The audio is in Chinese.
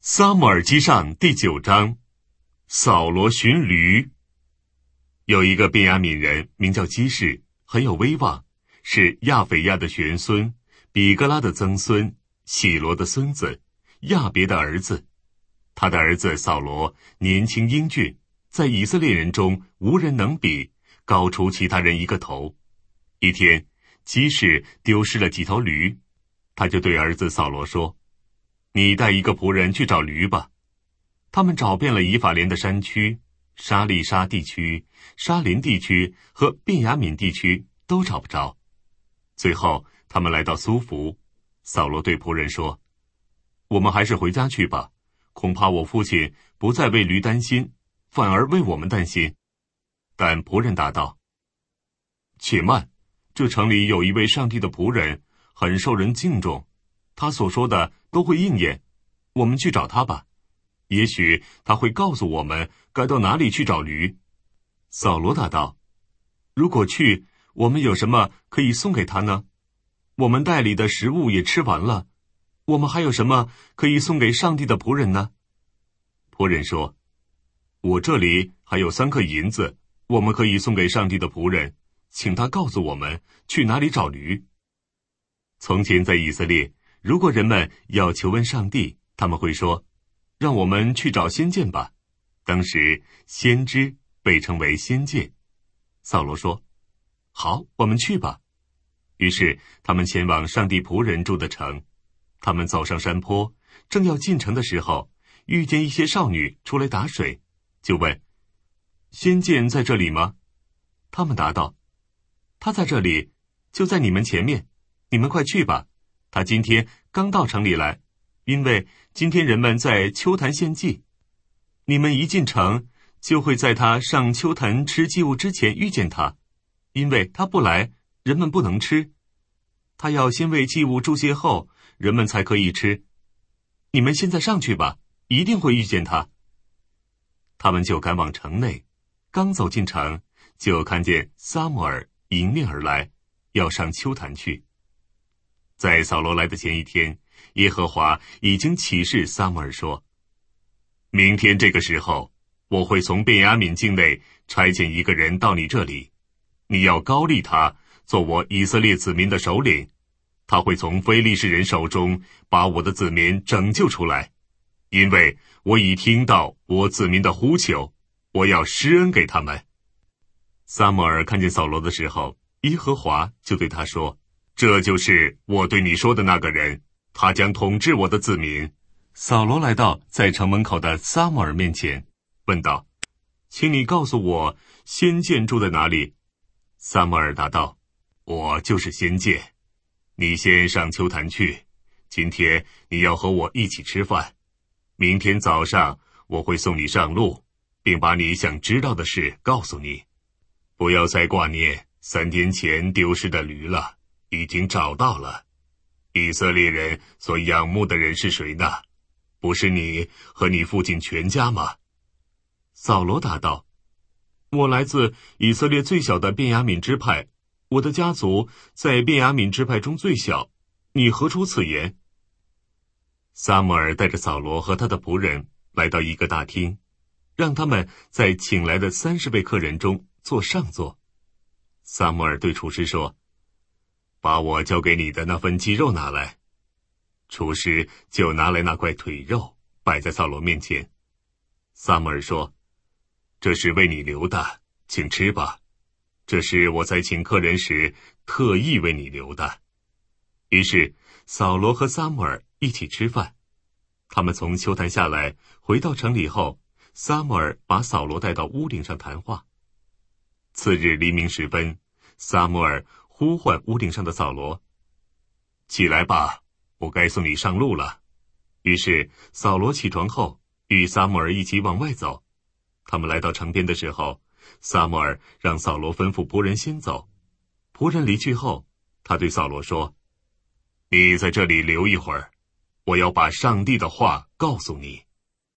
撒母耳记上第9章，扫罗寻驴。有一个便雅悯人名叫基士，很有威望，是亚斐亚的玄孙，比格拉的曾孙，喜罗的孙子，亚别的儿子。他的儿子扫罗年轻英俊，在以色列人中无人能比，高出其他人一个头。一天，基士丢失了几头驴，他就对儿子扫罗说：你带一个仆人去找驴吧。他们找遍了以法莲的山区、沙利沙地区、沙林地区和便雅悯地区，都找不着。最后他们来到苏弗，扫罗对仆人说：我们还是回家去吧，恐怕我父亲不再为驴担心，反而为我们担心。但仆人答道：且慢，这城里有一位上帝的仆人，很受人敬重，他所说的都会应验，我们去找他吧，也许他会告诉我们该到哪里去找驴。扫罗答道：如果去，我们有什么可以送给他呢？我们袋里的食物也吃完了，我们还有什么可以送给上帝的仆人呢？仆人说：我这里还有3克银子，我们可以送给上帝的仆人，请他告诉我们去哪里找驴。从前在以色列，如果人们要求问上帝，他们会说：让我们去找先见吧。当时先知被称为先见。扫罗说：好，我们去吧。于是他们前往上帝仆人住的城。他们走上山坡，正要进城的时候，遇见一些少女出来打水，就问：先见在这里吗？他们答道：他在这里，就在你们前面，你们快去吧。他今天刚到城里来，因为今天人们在秋坛献祭。你们一进城，就会在他上秋坛吃祭物之前遇见他，因为他不来，人们不能吃。他要先为祭物祝谢后，人们才可以吃。你们现在上去吧，一定会遇见他。他们就赶往城内，刚走进城，就看见撒母耳迎面而来，要上秋坛去。在扫罗来的前一天，耶和华已经启示撒母耳说：明天这个时候，我会从便雅悯境内差遣一个人到你这里，你要高立他做我以色列子民的首领，他会从非利士人手中把我的子民拯救出来，因为我已听到我子民的呼求，我要施恩给他们。撒母耳看见扫罗的时候，耶和华就对他说：这就是我对你说的那个人，他将统治我的子民。扫罗来到在城门口的撒母耳面前，问道：请你告诉我，先见住在哪里？撒母耳答道：我就是先见。你先上秋坛去，今天你要和我一起吃饭，明天早上我会送你上路，并把你想知道的事告诉你。不要再挂念3天前丢失的驴了，已经找到了。以色列人所仰慕的人是谁呢？不是你和你父亲全家吗？扫罗答道：我来自以色列最小的便雅悯支派，我的家族在便雅悯支派中最小，你何出此言？撒母耳带着扫罗和他的仆人来到一个大厅，让他们在请来的30位客人中坐上座。撒母耳对厨师说：把我交给你的那份鸡肉拿来。厨师就拿来那块腿肉，摆在扫罗面前。撒母耳说：这是为你留的，请吃吧，这是我在请客人时特意为你留的。于是扫罗和撒母耳一起吃饭。他们从秋坛下来，回到城里后，撒母耳把扫罗带到屋顶上谈话。次日黎明时分，撒母耳呼唤屋顶上的扫罗：起来吧，我该送你上路了。于是扫罗起床后，与撒母耳一起往外走。他们来到城边的时候，撒母耳让扫罗吩咐仆人先走。仆人离去后，他对扫罗说：你在这里留一会儿，我要把上帝的话告诉你。